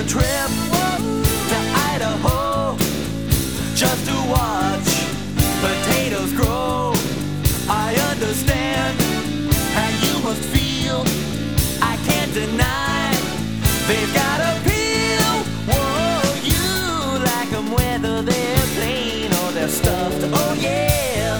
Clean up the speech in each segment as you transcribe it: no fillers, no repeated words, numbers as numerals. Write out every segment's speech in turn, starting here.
a trip to Idaho just to watch potatoes grow. I understand how you must feel. I can't deny they've got appeal. Whoa, you like them whether they're plain or they're stuffed. Oh yeah.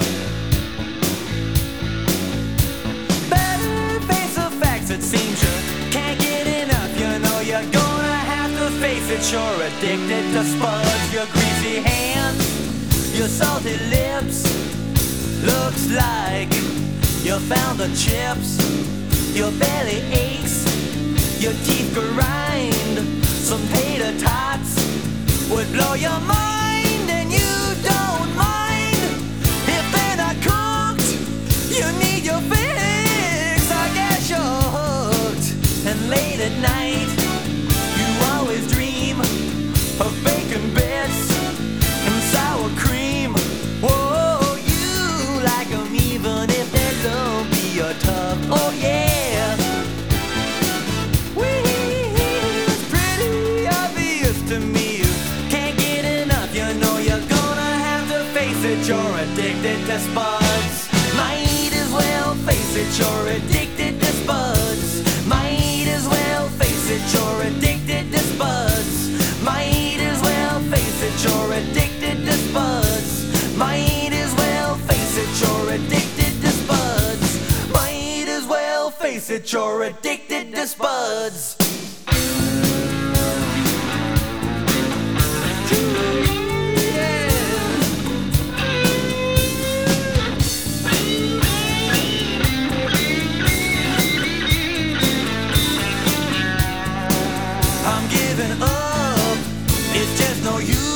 Better face the facts. It seems you can't get enough. You know you're gonna have to face it. You're addicted to spuds. Your greasy hands, your salty lips. Looks like you found the chips. Your belly aches, your teeth grind. Some tater tots would blow your mind, and you don't mind if they're not cooked. You need your fix. I guess you're hooked. And late at night, you always dream of bacon bits and sour cream. Whoa, you like 'em even if they're lumpy or tough. Oh yeah. It's pretty obvious to me you can't get enough. You know you're gonna have to face it. You're addicted to spuds. Might as well face it. You're addicted to spuds. Might as well face it. You're addicted to spuds. Might as well face it. You're addicted to spuds. Might as well face it. You're addicted to spuds. Might as well face it. You're addicted to spuds. I'm giving up. It's just no use.